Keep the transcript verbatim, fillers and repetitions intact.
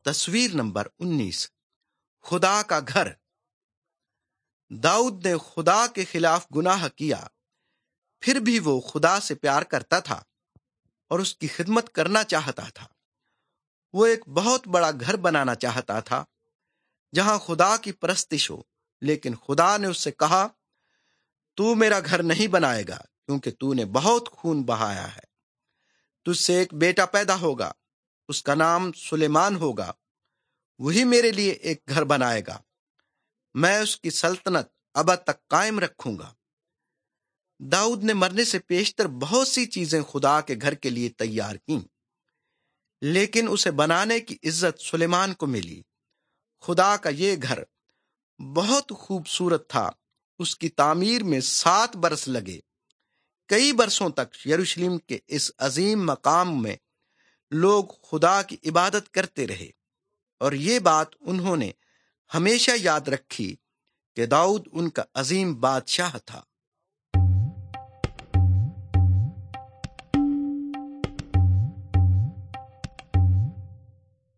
تصویر نمبر انیس، خدا کا گھر۔ داؤد نے خدا کے خلاف گناہ کیا، پھر بھی وہ خدا سے پیار کرتا تھا اور اس کی خدمت کرنا چاہتا تھا۔ وہ ایک بہت بڑا گھر بنانا چاہتا تھا جہاں خدا کی پرستش ہو، لیکن خدا نے اس سے کہا، تو میرا گھر نہیں بنائے گا کیونکہ تو نے بہت خون بہایا ہے۔ تجھ سے ایک بیٹا پیدا ہوگا، اس کا نام سلیمان ہوگا، وہی میرے لیے ایک گھر بنائے گا، میں اس کی سلطنت ابد تک قائم رکھوں گا۔ داؤد نے مرنے سے پیشتر بہت سی چیزیں خدا کے گھر کے لیے تیار کیں، لیکن اسے بنانے کی عزت سلیمان کو ملی۔ خدا کا یہ گھر بہت خوبصورت تھا، اس کی تعمیر میں سات برس لگے۔ کئی برسوں تک یروشلم کے اس عظیم مقام میں لوگ خدا کی عبادت کرتے رہے، اور یہ بات انہوں نے ہمیشہ یاد رکھی کہ داؤد ان کا عظیم بادشاہ تھا۔